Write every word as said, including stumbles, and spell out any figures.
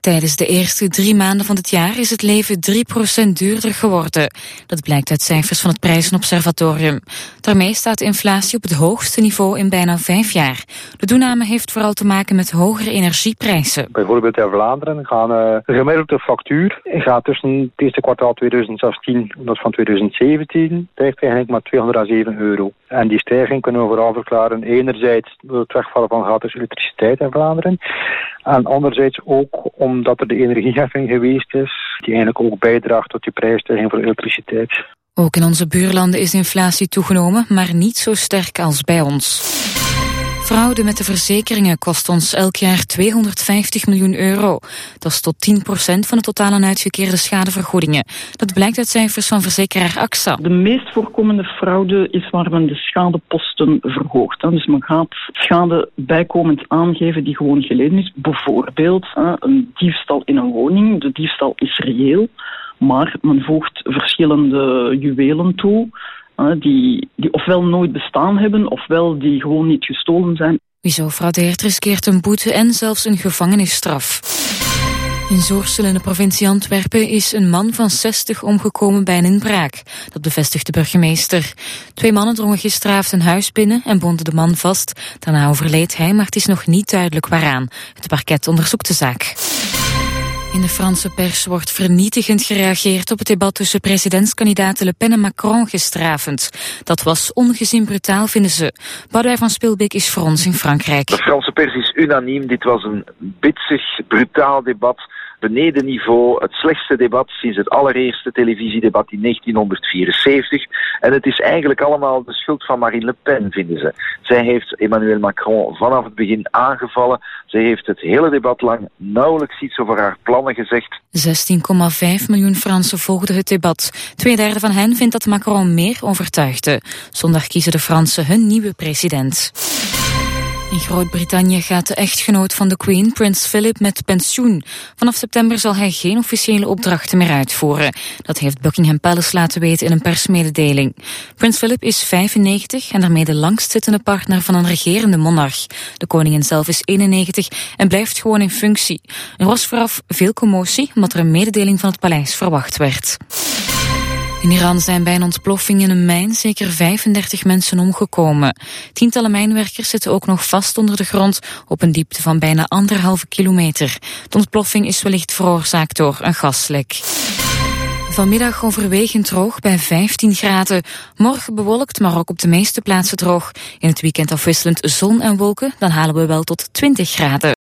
Tijdens de eerste drie maanden van dit jaar is het leven drie procent duurder geworden. Dat blijkt uit cijfers van het Prijzenobservatorium. Daarmee staat de inflatie op het hoogste niveau in bijna vijf jaar. De toename heeft vooral te maken met hogere energieprijzen. Bijvoorbeeld in Vlaanderen gaan uh, de gemiddelde factuur gaat tussen het eerste kwartaal twintig zestien en dat van twintig zeventien stijgt eigenlijk maar tweehonderdzeven euro. En die stijging kunnen we vooral verklaren enerzijds door het wegvallen van gratis elektriciteit in Vlaanderen. En anderzijds ook omdat er de energieheffing geweest is, die eigenlijk ook bijdraagt tot die prijsstijging voor elektriciteit. Ook in onze buurlanden is de inflatie toegenomen, maar niet zo sterk als bij ons. Fraude met de verzekeringen kost ons elk jaar tweehonderdvijftig miljoen euro. Dat is tot tien procent van de totaal aan uitgekeerde schadevergoedingen. Dat blijkt uit cijfers van verzekeraar A X A. De meest voorkomende fraude is waar men de schadeposten verhoogt. Dus men gaat schade bijkomend aangeven die gewoon geleden is. Bijvoorbeeld een diefstal in een woning. De diefstal is reëel, maar men voegt verschillende juwelen toe. Die, die ofwel nooit bestaan hebben, ofwel die gewoon niet gestolen zijn. Wie zo fraudeert riskeert een boete en zelfs een gevangenisstraf. In Zoersel in de provincie Antwerpen is een man van zestig omgekomen bij een inbraak. Dat bevestigt de burgemeester. Twee mannen drongen gisteravond een huis binnen en bonden de man vast. Daarna overleed hij, maar het is nog niet duidelijk waaraan. Het parket onderzoekt de zaak. In de Franse pers wordt vernietigend gereageerd op het debat tussen presidentskandidaten Le Pen en Macron gisteravond. Dat was ongezien brutaal, vinden ze. Boudewijn van Spilbeek is voor ons in Frankrijk. De Franse pers is unaniem. Dit was een bitsig, brutaal debat. Beneden niveau, het slechtste debat sinds het allereerste televisiedebat in negentienhonderdvierenzeventig. En het is eigenlijk allemaal de schuld van Marine Le Pen, vinden ze. Zij heeft Emmanuel Macron vanaf het begin aangevallen. Zij heeft het hele debat lang nauwelijks iets over haar plannen gezegd. zestien komma vijf miljoen Fransen volgden het debat. Tweederde van hen vindt dat Macron meer overtuigde. Zondag kiezen de Fransen hun nieuwe president. In Groot-Brittannië gaat de echtgenoot van de Queen, Prins Philip, met pensioen. Vanaf september zal hij geen officiële opdrachten meer uitvoeren. Dat heeft Buckingham Palace laten weten in een persmededeling. Prins Philip is vijfennegentig en daarmee de langstzittende partner van een regerende monarch. De koningin zelf is eenennegentig en blijft gewoon in functie. Er was vooraf veel commotie, omdat er een mededeling van het paleis verwacht werd. In Iran zijn bij een ontploffing in een mijn zeker vijfendertig mensen omgekomen. Tientallen mijnwerkers zitten ook nog vast onder de grond op een diepte van bijna anderhalve kilometer. De ontploffing is wellicht veroorzaakt door een gaslek. Vanmiddag overwegend droog bij vijftien graden. Morgen bewolkt, maar ook op de meeste plaatsen droog. In het weekend afwisselend zon en wolken, dan halen we wel tot twintig graden.